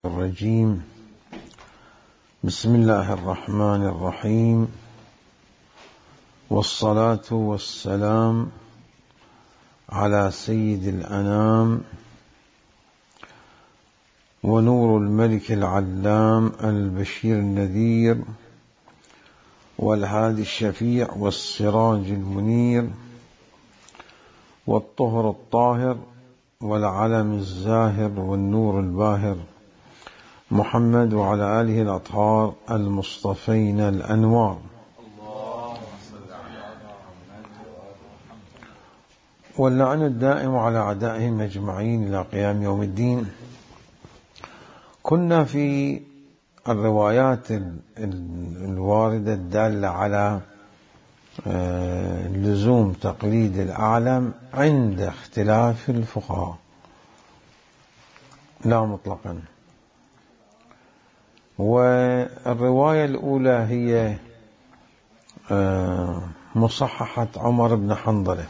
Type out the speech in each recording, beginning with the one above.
الرجيم. بسم الله الرحمن الرحيم، والصلاة والسلام على سيد الأنام ونور الملك العلام البشير النذير والهادي الشفيع والسراج المنير والطهر الطاهر والعلم الزاهر والنور الباهر محمد وعلى آله الأطهار المصطفين الأنوار. واللعن الدائم على أعدائهم أجمعين إلى قيام يوم الدين. كنا في الروايات الواردة الدالة على لزوم تقليد الأعلم عند اختلاف الفقهاء لا مطلقا. والرواية الأولى هي مصححة عمر بن حنظلة،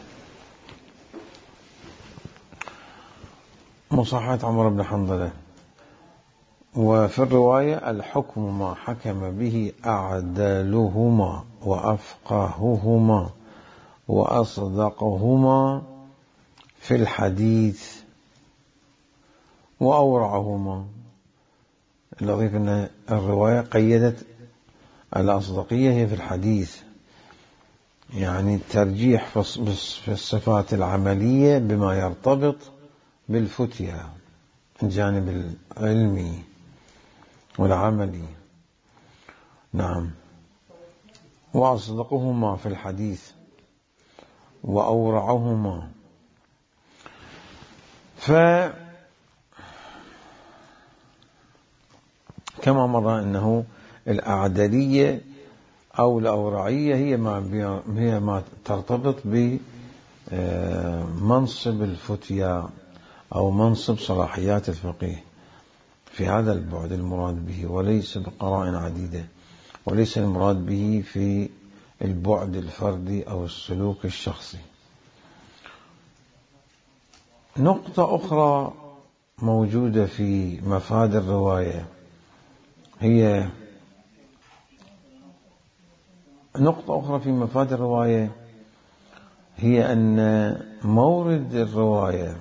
وفي الرواية الحكم ما حكم به أعدلهما وأفقههما وأصدقهما في الحديث وأورعهما. اللطيف أن الرواية قيدت الأصدقية هي في الحديث، يعني الترجيح في الصفات العملية بما يرتبط بالفتية، الجانب العلمي والعملي. نعم. وأصدقهما في الحديث وأورعهما. كما مر أنه الأعدلية أو الأورعية هي ما ترتبط بمنصب الفتية أو منصب صلاحيات الفقيه، في هذا البعد المراد به، وليس بقرائن عديدة، وليس المراد به في البعد الفردي أو السلوك الشخصي. نقطة أخرى موجودة في مفاد الرواية هي أن مورد الرواية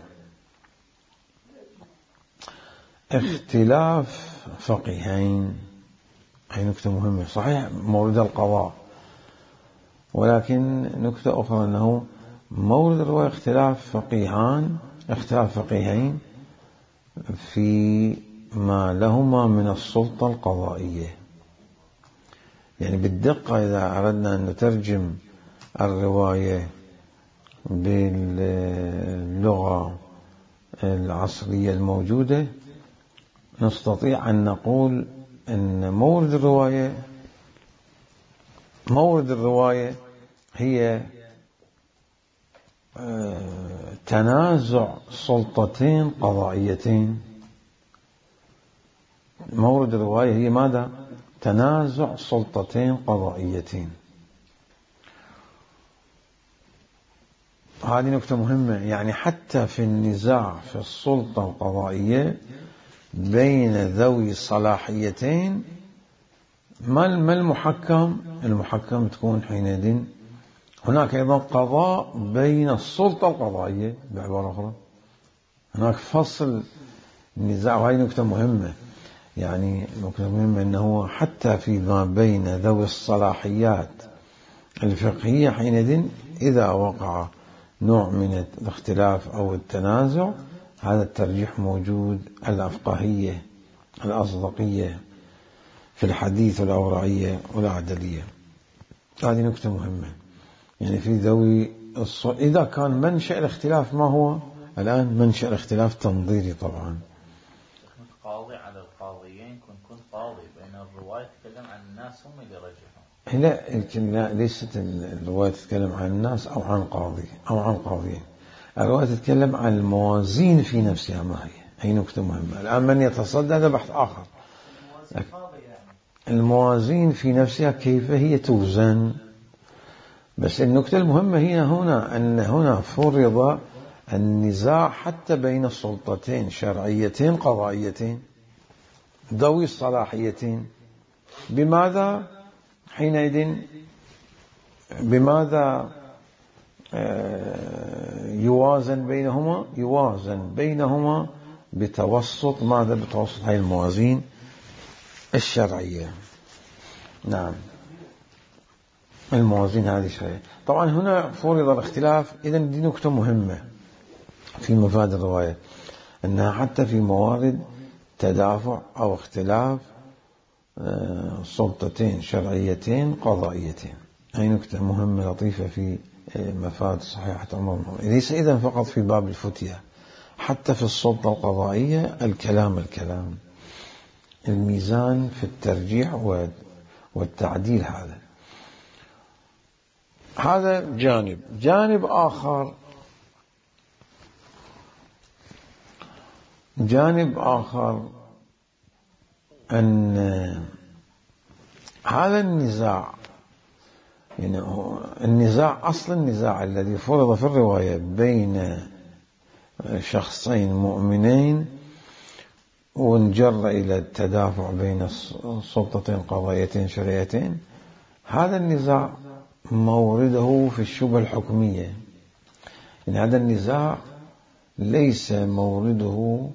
اختلاف فقيهين. هي نكتة مهمة. صحيح مورد القضاء، ولكن نكتة أخرى أنه مورد الرواية اختلاف فقيهين في ما لهما من السلطة القضائية. يعني بالدقة إذا أردنا أن نترجم الرواية باللغة العصرية الموجودة، نستطيع أن نقول أن مورد الرواية هي تنازع سلطتين قضائيتين. مورد الرواية هي ماذا؟ تنازع سلطتين قضائيتين. هذه نقطة مهمة. يعني حتى في النزاع في السلطة القضائية بين ذوي صلاحيتين، ما المحكم تكون حينئذ هناك أيضا قضاء بين السلطة القضائية. بعبارة أخرى هناك فصل النزاع، وهذه نقطة مهمة. يعني نقطة مهمة أنه حتى فيما بين ذوي الصلاحيات الفقهية حينئذ إذا وقع نوع من الاختلاف أو التنازع، هذا الترجيح موجود، الأفقهية الأصدقية في الحديث والأورعية والعدلية. هذه نقطة مهمة. يعني في ذوي إذا كان منشأ الاختلاف ما هو الآن؟ منشأ الاختلاف تنظيري طبعا. قاضي على القاضيين كنت قاضي بين الرواية تتكلم عن الناس هم اللي رجحوا. لا، ليست الرواية تتكلم عن الناس أو عن قاضي أو عن قاضيين. الرواية تتكلم عن الموازين في نفسها ما هي نقطة مهمة. الآن من يتصدى هذا بحث آخر. الموازين في نفسها كيف هي توزن. بس النقطة المهمة هي هنا أن هنا فرض النزاع حتى بين السلطتين شرعيتين قضائيتين. ذوي الصلاحيتين. بماذا حينئذ بماذا يوازن بينهما؟ يوازن بينهما بتوسط ماذا؟ بتوسط هذه الموازين الشرعية. نعم، الموازين هذه الشرعية. طبعا هنا فرض الاختلاف. إذن دي نكتة مهمة في مفاد الرواية، أنها حتى في موارد تدافع أو اختلاف سلطتين شرعيتين قضائيتين. هذه نكتة مهمة لطيفة في مفاد صحيحة عمر. ليس إذن فقط في باب الفتية، حتى في السلطة القضائية الكلام الميزان في الترجيح والتعديل. هذا جانب آخر أن هذا النزاع، يعني أصل النزاع الذي فرض في الرواية بين شخصين مؤمنين وانجر إلى التدافع بين سلطتين قضائيتين شرعيتين، هذا النزاع مورده في الشبهة الحكمية. يعني هذا النزاع ليس مورده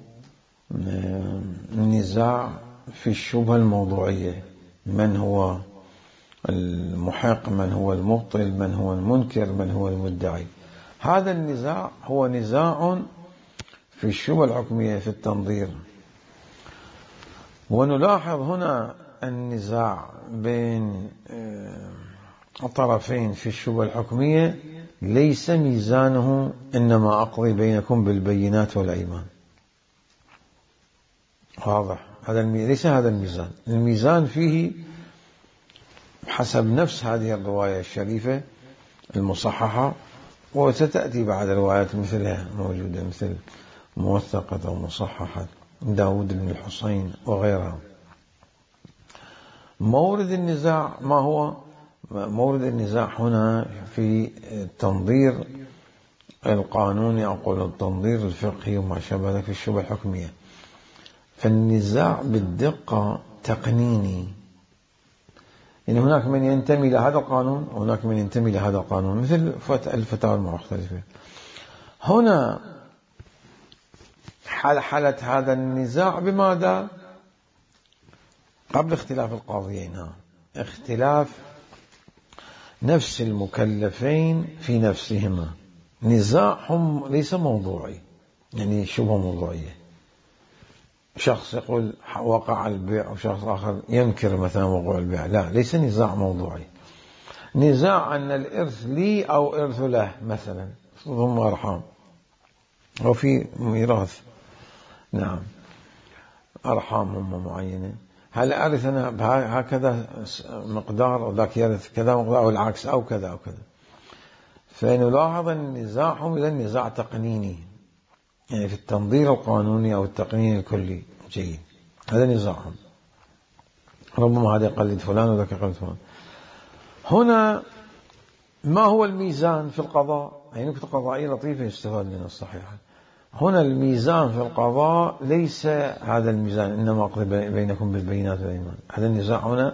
النزاع في الشبهة الموضوعية، من هو المحق، من هو المبطل، من هو المنكر، من هو المدعي. هذا النزاع هو نزاع في الشبهة الحكمية في التنظير. ونلاحظ هنا النزاع بين الطرفين في الشبهة الحكمية ليس ميزانه إنما أقضي بينكم بالبينات والأيمان. واضح؟ ليس هذا الميزان. الميزان فيه حسب نفس هذه الرواية الشريفة المصححة، وستأتي بعد روايات مثلها موجودة، مثل موثقة ومصححة داود بن الحسين وغيرها. مورد النزاع ما هو؟ مورد النزاع هنا في التنظير القانوني، أو التنظير الفقهي وما شابه ذلك في الشبهة الحكمية. فالنزاع بالدقة تقنيني، يعني هناك من ينتمي لهذا القانون وهناك من ينتمي لهذا القانون، مثل الفتاوى المختلفة. هنا حالة هذا النزاع بماذا؟ قبل اختلاف القاضيين، اختلاف نفس المكلفين في نفسهما. نزاعهم ليس موضوعي، يعني شبه موضوعية. شخص يقول وقع البيع وشخص آخر ينكر مثلا وقوع البيع. لا، ليس نزاع موضوعي. نزاع أن الإرث لي أو إرث له مثلا، ضم أرحام وفي ميراث، نعم، أرحام هم معينة. هل أرث أنا هكذا مقدار وذاك يرث كذا مقدار، أو العكس، أو كذا أو كذا. فنلاحظ أن نزاعهم إلى النزاع تقنيني، يعني في التنظير القانوني أو التقنين الكلي. جيد، هذا نزاعهم. ربما هذا يقلد فلان وذاك يقلد فلان. هنا ما هو الميزان في القضاء؟ هي نكتة قضائية لطيفة يستفاد منها الصحيحة. هنا الميزان في القضاء ليس هذا الميزان إنما أقضي بينكم بالبينات والأيمان. هذا النزاع هنا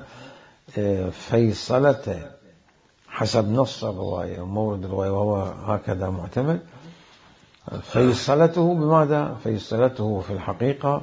فيصلة حسب نص الرواية ومورد الرواية، وهو هكذا معتمد. فيصلته بماذا؟ فيصلته في الحقيقة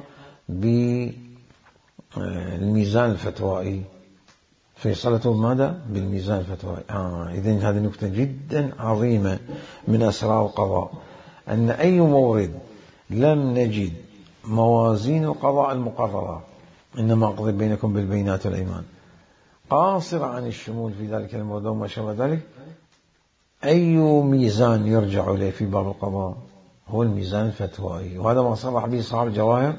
بالميزان الفتوائي. فيصلته بماذا؟ بالميزان الفتوائي. إذن هذه نكتة جدا عظيمة من أسرار القضاء، أن أي مورد لم نجد موازين القضاء المقررة، إنما أقضي بينكم بالبينات والأيمان، قاصر عن الشمول في ذلك المورد وما شابه ذلك، أي ميزان يرجع إليه في باب القضاء؟ هو الميزان الفتوائي. وهذا ما صرح به صاحب الجواهر،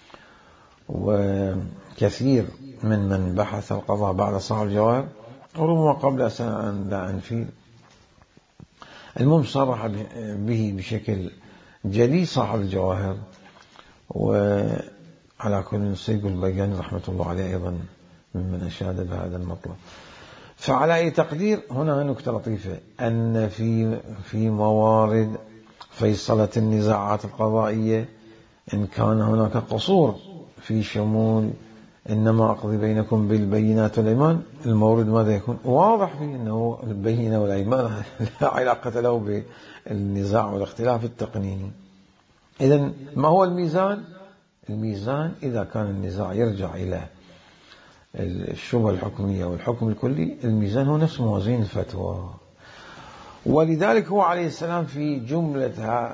وكثير من بحث القضاء بعد صاحب الجواهر، وربما قبل أن لا أنفي. المهم صرح به بشكل جلي صاحب الجواهر. وعلى كل سيد البيجاني رحمة الله عليه أيضا ممن أشاد بهذا المطلب. فعلى أي تقدير، هنا نكتة لطيفة، أن في موارد فيصلة النزاعات القضائية، إن كان هناك قصور في شمول إنما أقضي بينكم بالبينات والأيمان، المورد ماذا يكون؟ واضح فيه أنه البينة والأيمان لا علاقة له بالنزاع والاختلاف التقنيني. إذن ما هو الميزان؟ الميزان إذا كان النزاع يرجع إلى الشبهة الحكمية والحكم الكلي، الميزان هو نفس موازين الفتوى. ولذلك هو عليه السلام في جملة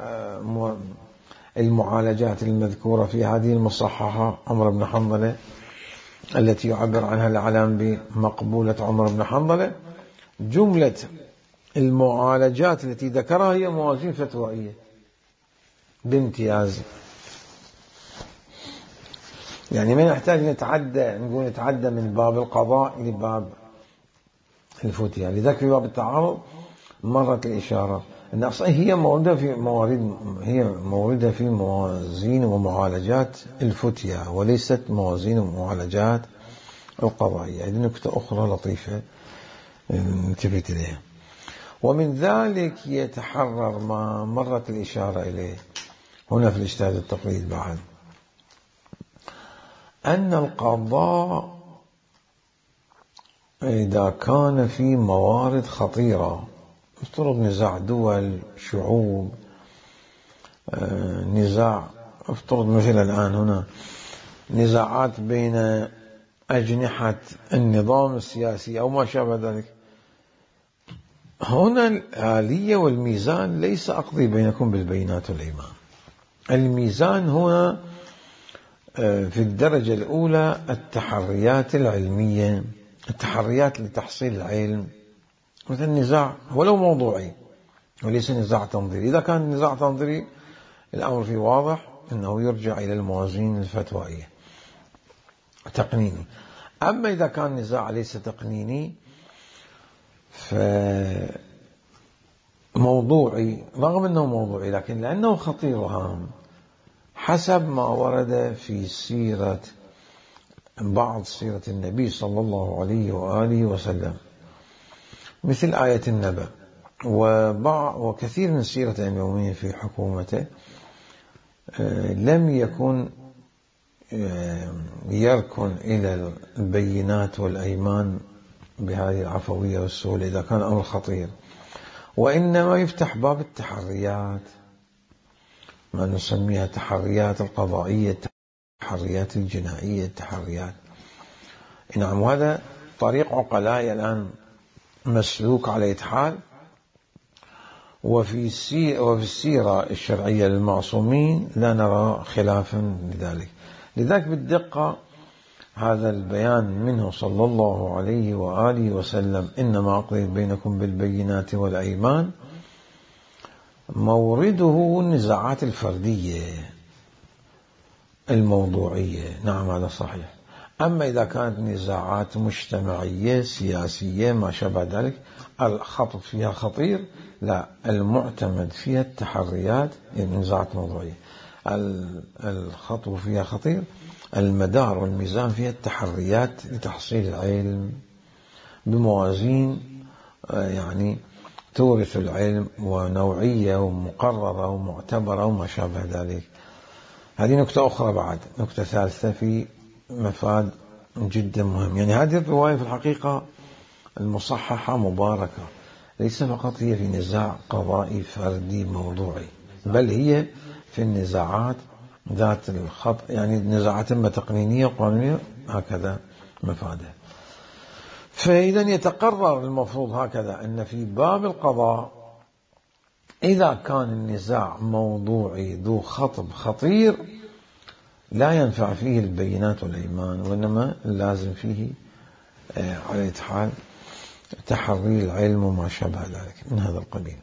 المعالجات المذكورة في هذه المصححة عمر بن حنظلة التي يعبر عنها الإعلام بمقبولة عمر بن حنظلة، جملة المعالجات التي ذكرها هي موازين فتوائية بامتياز. يعني ما نحتاج نتعدى من باب القضاء إلى باب الفتية. لذلك في باب التعارض مرت الإشارة أن أصلا هي موردة في موازين ومعالجات الفتية وليست موازين ومعالجات القضائية. هذه نكتة أخرى لطيفة نلتفت إليها. ومن ذلك يتحرر ما مرت الإشارة إليه هنا في الاجتهاد التقليد بعد، أن القضاء إذا كان في موارد خطيرة، افترض نزاع دول، شعوب، نزاع، افترض مثلا الآن هنا نزاعات بين أجنحة النظام السياسي أو ما شابه ذلك، هنا الآلية والميزان ليس أقضي بينكم بالبينات والأيمان. الميزان هنا في الدرجة الأولى التحريات العلمية، التحريات لتحصيل العلم، مثل نزاع ولو موضوعي وليس نزاع تنظيري. إذا كان نزاع تنظيري الأمر فيه واضح أنه يرجع إلى الموازين الفتوائية تقنيني. أما إذا كان نزاع ليس تقنيني فموضوعي، رغم أنه موضوعي لكن لأنه خطير وهام حسب ما ورد في بعض سيرة النبي صلى الله عليه وآله وسلم، مثل آية النبأ وكثير من سيرة النبوية في حكومته، لم يكن يركن إلى البينات والأيمان بهذه العفوية والسهولة إذا كان أمر خطير، وإنما يفتح باب التحريات، ما نسميها تحريات القضائية، التحريات الجنائية، التحريات. نعم، وهذا طريق عقلاء الآن مسلوك على إتحال، وفي السيرة الشرعية للمعصومين لا نرى خلافا لذلك. لذلك بالدقة هذا البيان منه صلى الله عليه وآله وسلم إنما أقضي بينكم بالبينات والأيمان، مورده النزاعات الفردية الموضوعية. نعم هذا صحيح. أما إذا كانت نزاعات مجتمعية سياسية ما شابه ذلك الخطب فيها خطير، لا، المعتمد فيها التحريات، النزاعات موضوعية الخطب فيها خطير، المدار والميزان فيها التحريات لتحصيل العلم بموازين يعني تورث العلم ونوعية ومقررة ومعتبرة وما شابه ذلك. هذه نكتة أخرى بعد، نكتة ثالثة في مفاد جدا مهم. يعني هذه الرواية في الحقيقة المصححة مباركة، ليس فقط هي في نزاع قضائي فردي موضوعي، بل هي في النزاعات ذات الخط، يعني نزاعات إما تقنينية وقانونية، هكذا مفادها. فإذا يتقرر المفروض هكذا أن في باب القضاء إذا كان النزاع موضوعي ذو خطب خطير لا ينفع فيه البينات والأيمان، وإنما لازم فيه على إتحال تحري العلم وما شابه ذلك من هذا القبيل.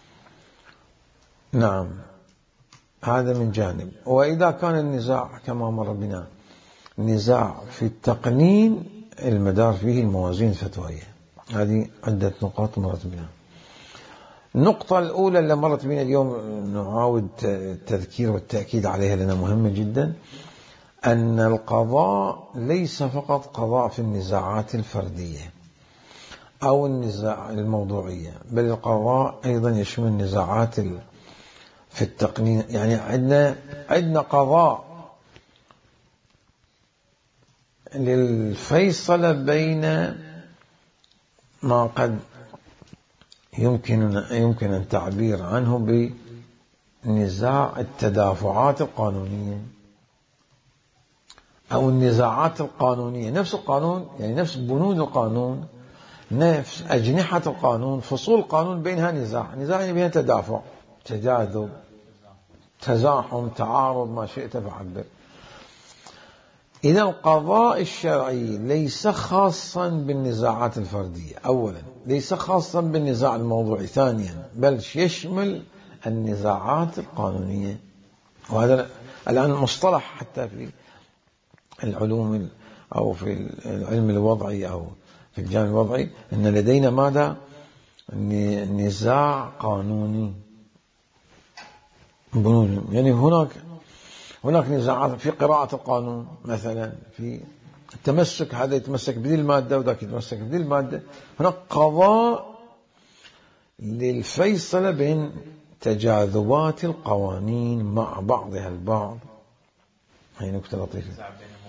نعم، هذا من جانب. وإذا كان النزاع كما مر بنا نزاع في التقنين، المدار فيه الموازين الفتوائية. هذه عدة نقاط مرت بنا. النقطة الأولى اللي مرت بنا اليوم نعاود التذكير والتأكيد عليها لأنها مهمة جدا، أن القضاء ليس فقط قضاء في النزاعات الفردية أو النزاع الموضوعية، بل القضاء أيضا يشمل النزاعات في التقنين. يعني عندنا قضاء للفيصل بين ما قد يمكن التعبير عنه بنزاع التدافعات القانونية أو النزاعات القانونية. نفس القانون، يعني نفس بنود القانون، نفس أجنحة القانون، فصول القانون بينها نزاع يعني بينها تدافع، تجاذب، تزاحم، تعارض، ما شئت فعبر. إذا القضاء الشرعي ليس خاصا بالنزاعات الفردية، أولا ليس خاصا بالنزاع الموضوعي، ثانيا بل يشمل النزاعات القانونية. وهذا الآن مصطلح حتى في العلوم أو في العلم الوضعي أو في الجانب الوضعي، أن لدينا ماذا؟ نزاع قانوني. يعني هناك نزاعات في قراءة القانون مثلا، في التمسك، هذا يتمسك بذي المادة وذاك يتمسك بذي المادة. هناك قضاء للفيصل بين تجاذبات القوانين مع بعضها البعض. هي نكتة لطيفة.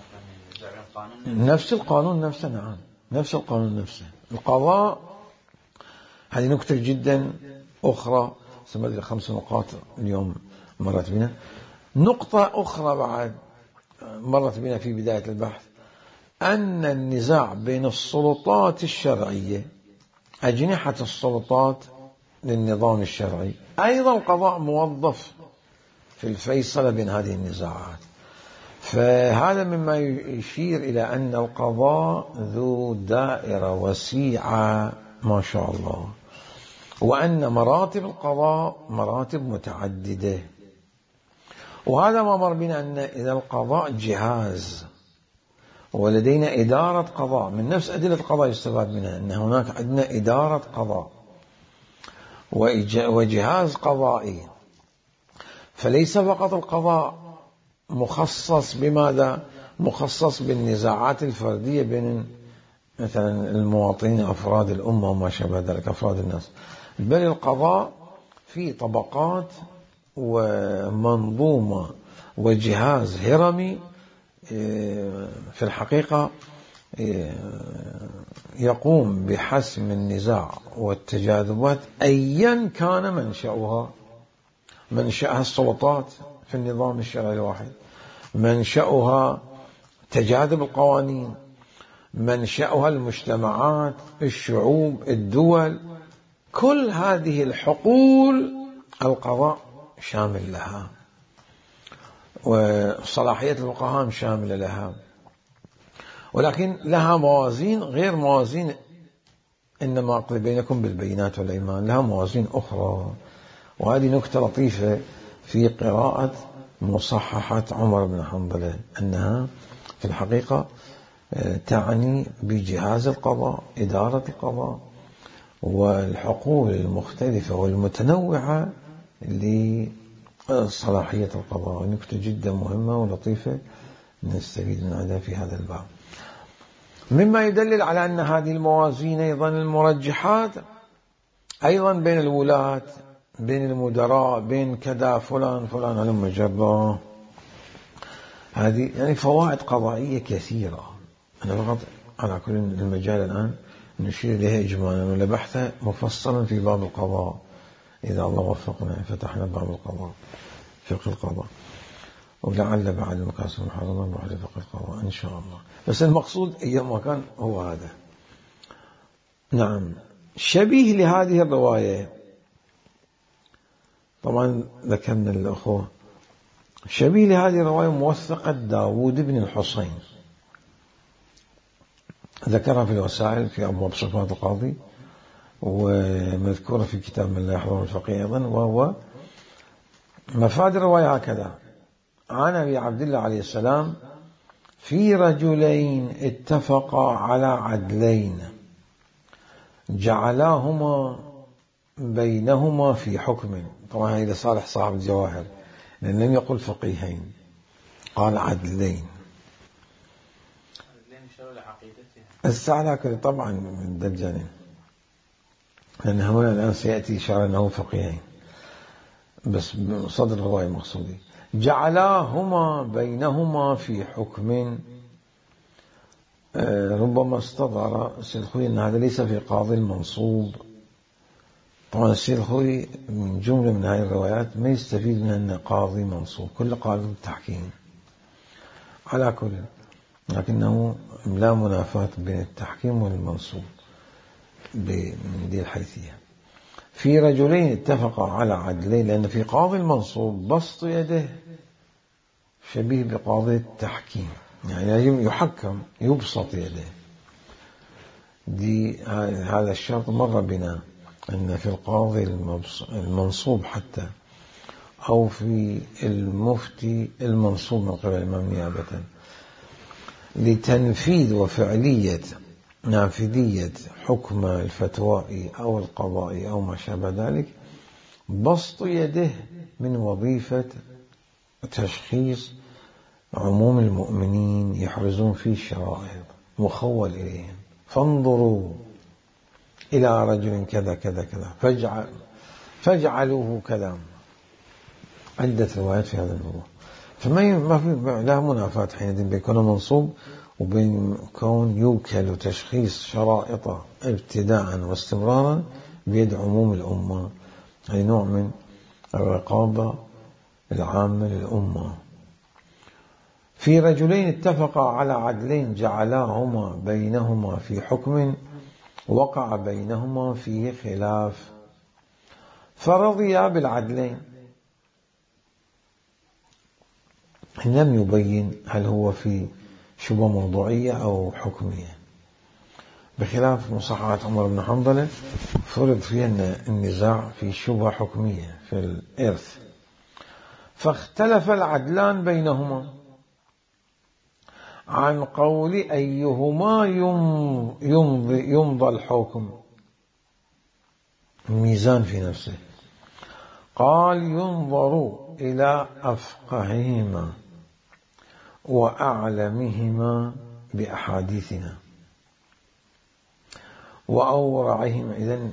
نفس القانون نفسه، نعم، نفس القانون نفسه. القضاء، هذه نكتة جدا أخرى، سمعت 5 نقاط اليوم مرت بنا. نقطة أخرى بعد مرت بنا في بداية البحث، أن النزاع بين السلطات الشرعية، أجنحة السلطات للنظام الشرعي، أيضا القضاء موظف في الفيصل بين هذه النزاعات. فهذا مما يشير إلى أن القضاء ذو دائرة وسيعة ما شاء الله، وأن مراتب القضاء مراتب متعددة. وهذا ما مر بنا أن إذا القضاء جهاز ولدينا إدارة قضاء، من نفس أدلة القضاء يستفاد منها أن هناك عندنا إدارة قضاء وجهاز قضائي. فليس فقط القضاء مخصص بماذا؟ مخصص بالنزاعات الفردية بين مثلا المواطنين، أفراد الأمة وما شابه ذلك، أفراد الناس، بل القضاء في طبقات ومنظومة وجهاز هرمي في الحقيقة يقوم بحسم النزاع والتجاذبات أيا كان منشأها السلطات في النظام الشرعي الواحد، منشأها تجاذب القوانين، منشأها المجتمعات، الشعوب، الدول. كل هذه الحقول القضاء شامل لها، وصلاحية الفقهاء شاملة لها، ولكن لها موازين غير موازين إنما أقضي بينكم بالبينات والأيمان، لها موازين أخرى. وهذه نكتة لطيفة في قراءة مصححة عمر بن حنظلة، أنها في الحقيقة تعني بجهاز القضاء، إدارة القضاء، والحقول المختلفة والمتنوعة لصلاحية القضاء. نكتة جدا مهمة ولطيفة نستفيد من هذا في هذا الباب. مما يدلل على أن هذه الموازين أيضا المرجحات أيضا بين الولاة، بين المدراء، بين كذا فلان على مجرى. هذه يعني فوائد قضائية كثيرة. أنا فقط على كل المجال الآن نشير إليها إجمالا، ولبحث مفصلا في باب القضاء إذا الله وفقنا فتحنا باب القضاء، فقه القضاء، ولعل بعد المكاسب المحرمة نروح لفقه القضاء إن شاء الله. بس المقصود أيما كان هو هذا. نعم، شبيه لهذه الرواية، طبعا ذكرنا الأخوة، شبيه لهذه الرواية موثقة داود بن الحصين، ذكرها في الوسائل في أبواب صفات القاضي، ومذكورة في كتاب من لا يحضر الفقيه أيضا. وهو مفاد الرواية هكذا: عن أبي عبد الله عليه السلام: في رجلين اتفقا على عدلين جعلاهما بينهما في حكم. طبعا هذا صالح صاحب الجواهر، لأن لم يقل فقيهين، قال عدلين. الساعة طبعا من الجانب، لأن هنا الآن سيأتي إشارة أنه فقيهين، بس صدر الرواية المقصودي: جعلاهما بينهما في حكم ربما استظهر السيد الخوئي أن هذا ليس في قاضي المنصوب. طبعا السيد الخوئي من جملة من هذه الروايات ما يستفيد من أن قاضي منصوب، كل قاضي التحكيم على كل، لكنه لا منافاة بين التحكيم والمنصوب من دي الحيثية. في رجلين اتفقا على عدلين، لأن في قاضي المنصوب بسط يده شبيه بقاضي التحكيم، يعني يحكم يبسط يده. هذا الشرط مر بنا أن في القاضي المنصوب حتى أو في المفتي المنصوب من قبل الإمام نيابة لتنفيذ وفعلية نافذية حكم الفتوائي أو القضائي أو ما شابه ذلك، بسط يده من وظيفة تشخيص عموم المؤمنين يحرزون فيه الشرائط مخول إليهم، فانظروا إلى رجل كذا كذا كذا فاجعلوه كذا. عدة روايات في هذا الموضوع، فما في لا منافاة حينئذ بين كونه منصوب وبين كون يوكل تشخيص شرائط ابتداء واستمرارا بيد عموم الأمة، هذا نوع من الرقابة العامة للأمة. في رجلين اتفقا على عدلين جعلاهما بينهما في حكم وقع بينهما فيه خلاف، فرضيا بالعدلين، لم يبين هل هو في شبهة موضوعية أو حكمية، بخلاف مصححة عمر بن حنظلة فرض فيها النزاع في شبهة حكمية في الإرث، فاختلف العدلان بينهما عن قول أيهما يمضى الحكم، الميزان في نفسه. قال ينظر إلى أفقههما وأعلمهما بأحاديثنا وأورعهما. إذن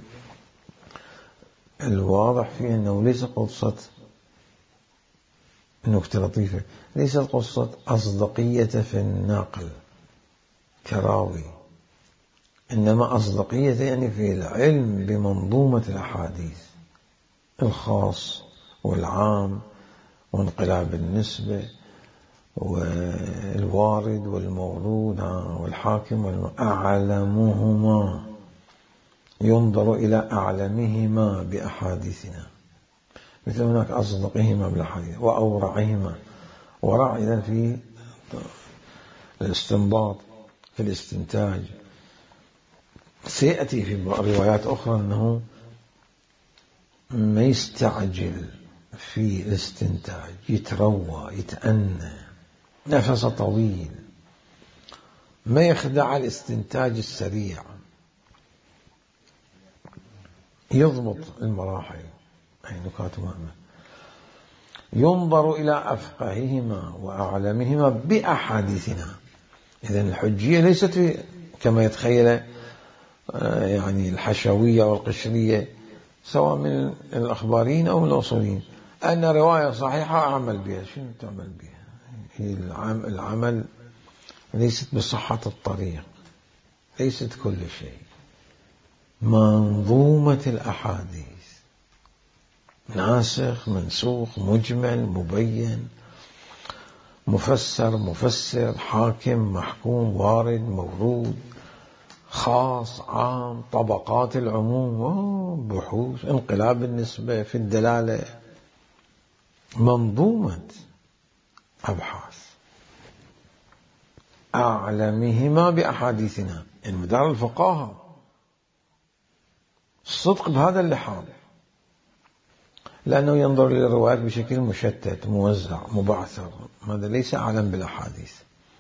الواضح فيه أنه ليس قصة نكتة لطيفة، ليست قصة أصدقية في النقل كراوي، إنما أصدقية يعني في العلم بمنظومة الأحاديث، الخاص والعام وانقلاب النسبة والوارد والمورود والحاكم أعلمهما، ينظر إلى أعلمهما بأحاديثنا، مثل هناك أصدقهما بالحديث وأورعهما. ورع إذن في الاستنباط في الاستنتاج. سيأتي في روايات أخرى أنه ما يستعجل في الاستنتاج، يتروى يتأنى، نفس طويل، ما يخدع الاستنتاج السريع، يضبط المراحل. أي نكات مهمة. ينظر إلى أفقههما وأعلمهما بأحاديثنا. إذن الحجية ليست كما يتخيل يعني الحشوية والقشرية، سواء من الأخباريين أو من الأصوليين، أن رواية صحيحة أعمل بها. شنو تعمل بها؟ هي العمل ليست بصحة الطريق، ليست كل شيء. منظومة الأحاديث، ناسخ منسوخ مجمل مبين مفسر حاكم محكوم وارد مورود خاص عام، طبقات العموم، بحوث، انقلاب النسبة في الدلالة، منظومة أبحاث. أعلمهما بأحاديثنا، يعني مدار الفقاهة الصدق بهذا اللحاظ، لأنه ينظر للروايات بشكل مشتت موزع مبعثر، هذا ليس أعلم بالأحاديث،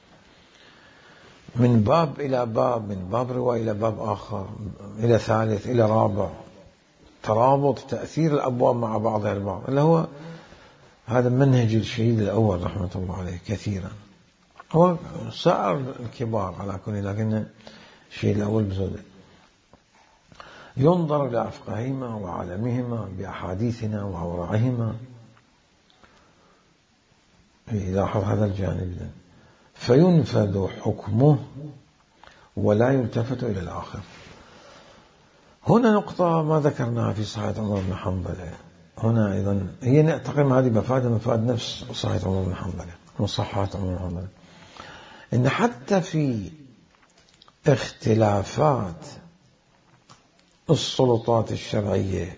من باب إلى باب، من باب رواية إلى باب آخر، إلى ثالث إلى رابع، ترابط تأثير الأبواب مع بعضها البعض، اللي هو هذا منهج الشهيد الأول رحمة الله عليه كثيرا. هو سائر الكبار على كل، لكن الشهيد الأول بزودة. ينظر لأفقههما وعلمهما بأحاديثنا وأورعهما، يلاحظ هذا الجانب ده. فينفذ حكمه ولا يلتفت إلى الآخر. هنا نقطة ما ذكرناها في صحيح عمر بن حنبلة. هنا أيضا هي نعتقد هذه مفاد نفس صحيح عمر بن حنبلة وصحات عمر بن حنبلة، إن حتى في اختلافات السلطات الشرعية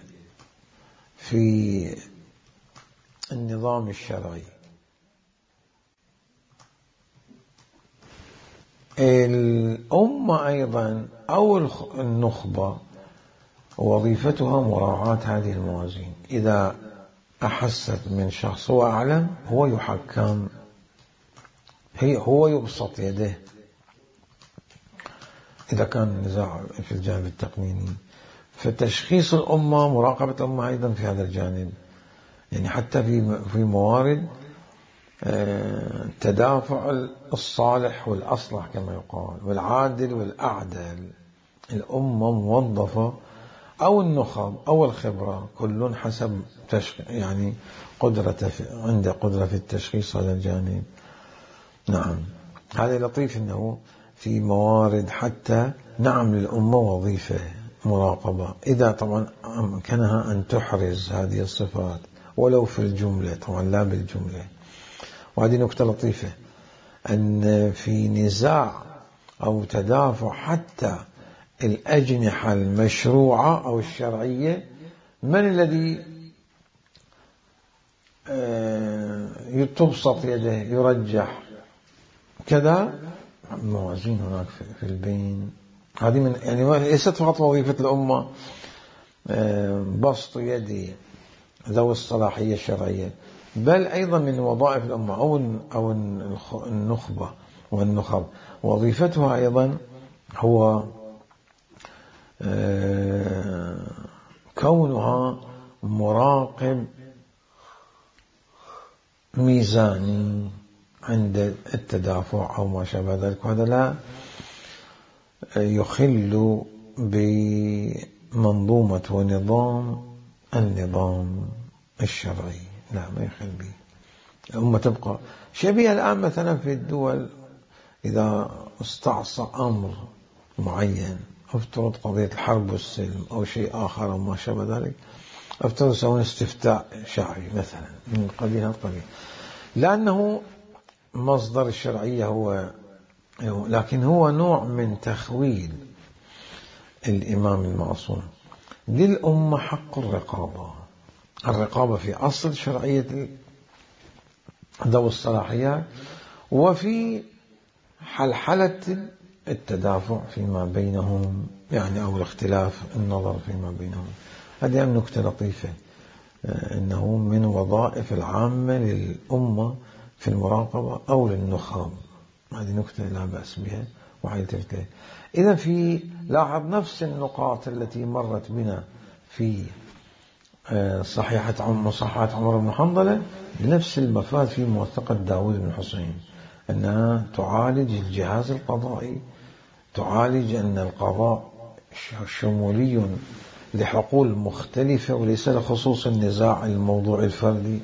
في النظام الشرعي، الأمة أيضا أو النخبة وظيفتها مراعاة هذه الموازين. إذا أحست من شخص هو أعلم هو يحكم، هو يبسط يده إذا كان النزاع في الجانب التقنيني. فتشخيص الأمة، مراقبة الأمة أيضا في هذا الجانب، يعني حتى في موارد تدافع الصالح والأصلح كما يقال، والعادل والأعدل، الأمة موظفة أو النخب أو الخبرة كل حسب يعني عنده قدرة في التشخيص هذا الجانب. نعم، هذا لطيف أنه في موارد حتى نعم للأمة وظيفة مراقبة، إذا طبعا أمكنها أن تحرز هذه الصفات ولو في الجملة، طبعا لا بالجملة. وهذه نكتة لطيفة، أن في نزاع أو تدافع حتى الأجنحة المشروعة أو الشرعية، من الذي تبسط يده يرجح كذا؟ موازين هناك في البين. هذه من يعني ليست فقط وظيفة الأمة بسط يدي ذوي الصلاحية الشرعية، بل أيضا من وظائف الأمة أو النخبة والنخب، وظيفتها أيضا هو كونها مراقب ميزاني عند التدافع أو ما شابه ذلك. وهذا لا يخل بمنظومة ونظام النظام الشرعي، لا ما يخل به. الأمة تبقى شبيه الآن مثلا في الدول، إذا استعصى أمر معين، افترض قضية الحرب والسلم أو شيء آخر أو ما شابه ذلك، افترض يسوون استفتاء شعبي مثلا من قبيل هالقبيل، لأنه مصدر الشرعية هو، لكن هو نوع من تخويل الإمام المعصوم. للأمة حق الرقابة في أصل شرعية ذوي الصلاحيات، وفي حلحلة التدافع فيما بينهم، يعني أو الاختلاف النظر فيما بينهم. هذه نكتة لطيفة، إنه من وظائف العامة للأمة في المراقبة أو للنخب. هذه نكتة لا بأس بها وحيلتفت لها. إذا في لاحظ نفس النقاط التي مرت بنا في مصححات عمر بن حنظلة بنفس المفاد في موثقة داود بن حسين، أنها تعالج الجهاز القضائي، تعالج أن القضاء شمولي لحقول مختلفة وليس لخصوص النزاع الموضوع الفردي،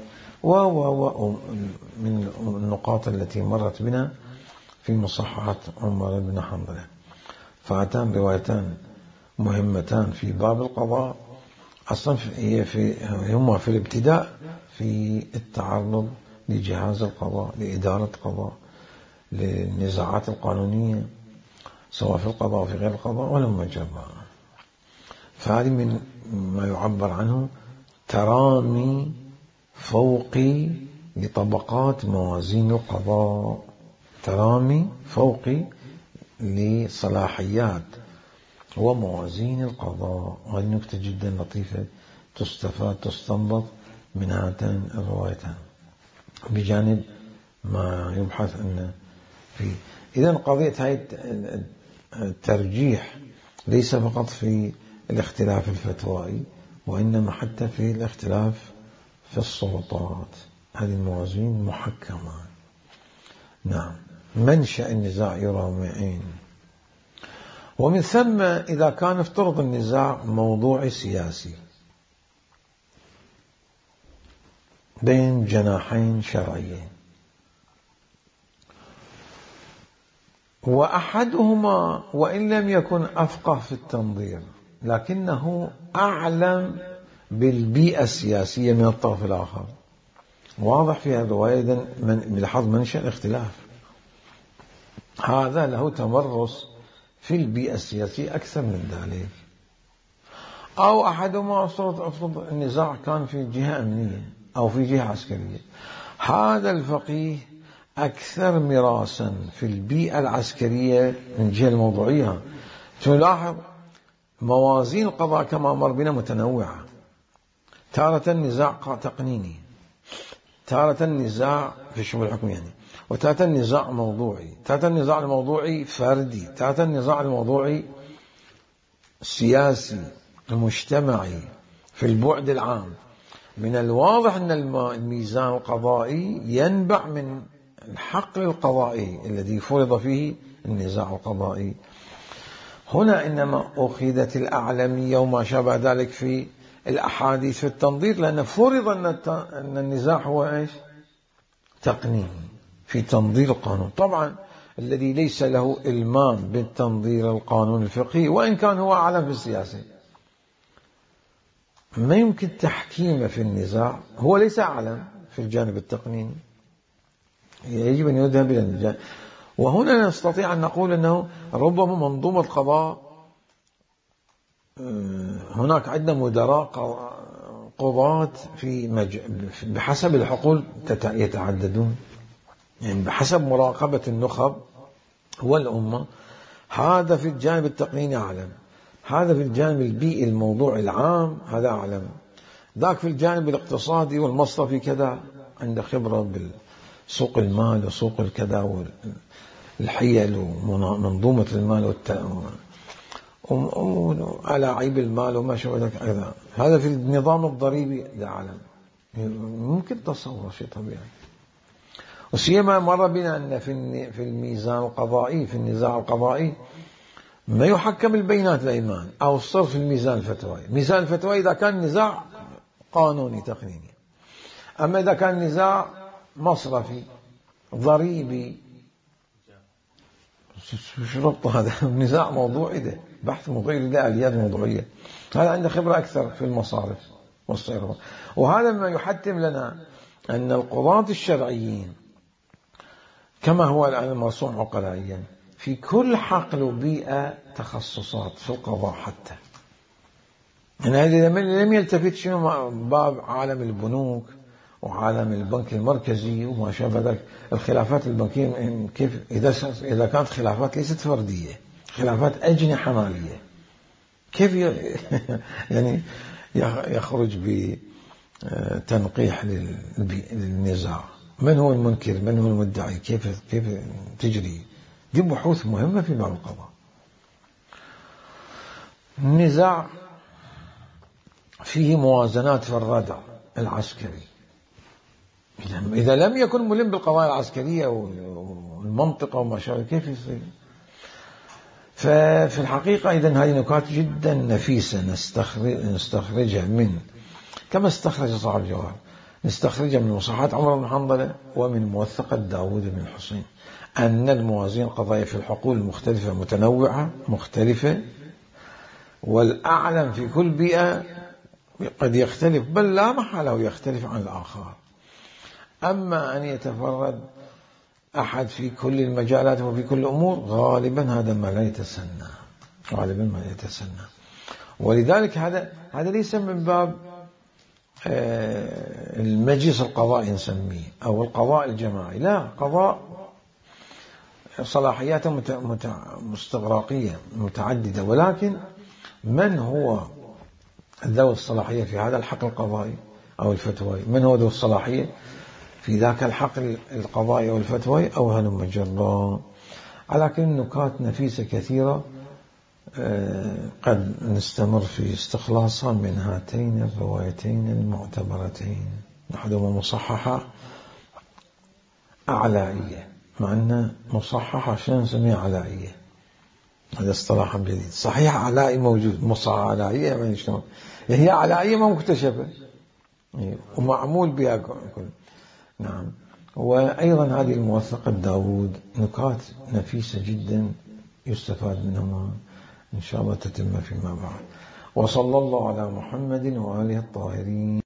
من النقاط التي مرت بنا في مصححات عمر بن حنظلة. فهاتان روايتان مهمتان في باب القضاء، أصلا هما في الابتداء في التعرض لجهاز القضاء، لإدارة القضاء، للنزاعات القانونية سواء في القضاء وفي غير القضاء ولما جرى. فهذه من ما يعبر عنه ترامي فوقي لطبقات موازين القضاء، ترامي فوقي لصلاحيات وموازين القضاء. وهذه نكتة جدا لطيفة تستنبط من هاتين الروايتان، بجانب ما يبحث أن فيه. إذن قضية هاي الترجيح ليس فقط في الاختلاف الفتوائي، وإنما حتى في الاختلاف في السلطات. هذه الموازين محكمة. نعم، منشأ النزاع يرى معين. ومن ثم إذا كان افترض النزاع موضوعي سياسي بين جناحين شرعيين، وأحدهما وإن لم يكن أفقه في التنظير لكنه أعلم بالبيئة السياسية من الطرف الآخر. واضح في هذا الرواية بلحظ منشأ الاختلاف، هذا له تمرس في البيئة السياسية أكثر من ذلك. أو أحدهما أفرض النزاع كان في جهة أمنية أو في جهة عسكرية، هذا الفقيه أكثر مراسا في البيئة العسكرية من الجهة الموضوعية. تلاحظ موازين القضاء كما مر بنا متنوعة، تارة نزاع تقنيني، تارة نزاع في الشؤون الحكمية يعني، وتارة نزاع موضوعي، تارة النزاع الموضوعي فردي، تارة النزاع الموضوعي سياسي مجتمعي في البعد العام. من الواضح أن الميزان القضائي ينبع من الحقل القضائي الذي فرض فيه النزاع القضائي. هنا إنما أخذت الأعلمية وما شابه ذلك في الأحاديث في التنظير، لأن فرض أن النزاع هو إيش؟ تقنيني في تنظير القانون. طبعا الذي ليس له إلمام بالتنظير القانون الفقهي وإن كان هو أعلم في السياسة ما يمكن تحكيمه في النزاع، هو ليس أعلم في الجانب التقنيني، يجب أن يذهب إلى الجانب. وهنا نستطيع أن نقول أنه ربما منظومة القضاء هناك عندنا مدراء قضاة بحسب الحقول يتعددون، يعني بحسب مراقبة النخب والأمة. هذا في الجانب التقنيني أعلم، هذا في الجانب البيئي الموضوع العام هذا أعلم، ذاك في الجانب الاقتصادي والمصرفي كذا عنده خبرة بالسوق المال وسوق الكذا والحيل ومنظومة المال وألاعيب المال وما شابه ذلك أيضا. هذا في النظام الضريبي لا أعلم، ممكن تصور شيء طبيعي. وسيما مر بنا أن في الميزان القضائي في النزاع القضائي ما يحكم البينات الأيمان أو الصرف الميزان الفتوائي. ميزان الفتوائي إذا كان نزاع قانوني تقنيني، أما إذا كان نزاع مصرفي ضريبي شرط هذا نزاع موضوعي، ده بحث مغير، ده آليات موضوعية، هذا عنده خبرة أكثر في المصارف والصرف. وهذا ما يحتم لنا أن القضاة الشرعيين كما هو الآن المرسوم عقلائيا في كل حقل وبيئة تخصصات في القضاء، حتى يعني هذا لم يلتفت شنو باب عالم البنوك وعالم البنك المركزي وما شابه ذلك. الخلافات البنكية كيف إذا كانت خلافات ليست فردية، خلافات أجنحة مالية، كيف يعني يخرج بتنقيح للنزاع؟ من هو المنكر؟ من هو المدعي؟ كيف تجري؟ دي بحوث مهمة في باب القضاء. النزاع فيه موازنات في الردع العسكري، إذا لم يكن ملم بالقضايا العسكرية والمنطقة وما شابه كيف يصير؟ ففي الحقيقة إذن هذه نكات جدا نفيسة نستخرجها من كما استخرج صاحب الجوهر، نستخرجها من مصحات عمر بن حنظلة ومن موثقة داود بن الحسين، أن الموازين القضائية في الحقول المختلفة متنوعة مختلفة، والأعلم في كل بيئة قد يختلف، بل لا محالة يختلف عن الآخر. أما أن يتفرد أحد في كل المجالات وفي كل الأمور غالبا هذا ما لا يتسنى، غالبا ما يتسنى. ولذلك هذا ليس من باب المجلس القضائي نسميه أو القضاء الجماعي، لا، قضاء صلاحياته مستغراقية متعددة، ولكن من هو ذو الصلاحية في هذا الحق القضائي أو الفتوائي؟ من هو ذو الصلاحية في ذاك الحق القضائي أو الفتوائي أو هلم جرا؟ على كل نكات نفيسة كثيرة قد نستمر في استخلاصها من هاتين الروايتين المعتبرتين، أحدهما مصححة أعلائية، مع أن مصححة شنو نسميها علائية، هذا اصطلاح جديد. صحيح علائي موجود، مصححة علائية يعني شنو؟ هي علائية ما مكتشفة ومعمول بها كل. نعم. وأيضا هذه الموثقة داود نكات نفيسة جدا يستفاد منها، إن شاء الله تتم فيما بعد. وصلى الله على محمد وآله الطاهرين.